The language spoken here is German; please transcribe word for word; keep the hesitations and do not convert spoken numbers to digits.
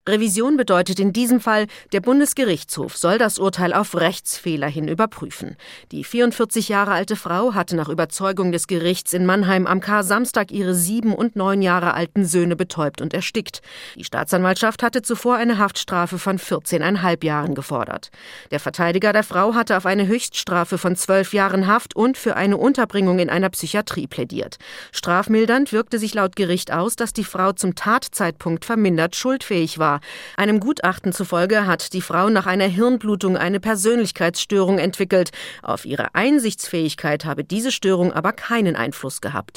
Revision bedeutet in diesem Fall, der Bundesgerichtshof soll das Urteil auf Rechtsfehler hin überprüfen. Die vierundvierzig Jahre alte Frau hatte nach Überzeugung des Gerichts in Mannheim am Kar-Samstag ihre sieben und neun Jahre alten Söhne betäubt und erstickt. Die Staatsanwaltschaft hatte zuvor eine Haftstrafe von vierzehneinhalb Jahren gefordert. Der Verteidiger der Frau hatte auf eine Höchststrafe von zwölf Jahren Haft und für eine Unterbringung in einer Psychiatrie plädiert. Strafmildernd wirkte sich laut Gericht aus, dass die Frau zum Tatzeitpunkt vermindert schuldfähig war. Einem Gutachten zufolge hat die Frau nach einer Hirnblutung eine Persönlichkeitsstörung entwickelt. Auf ihre Einsichtsfähigkeit habe diese Störung aber keinen Einfluss gehabt.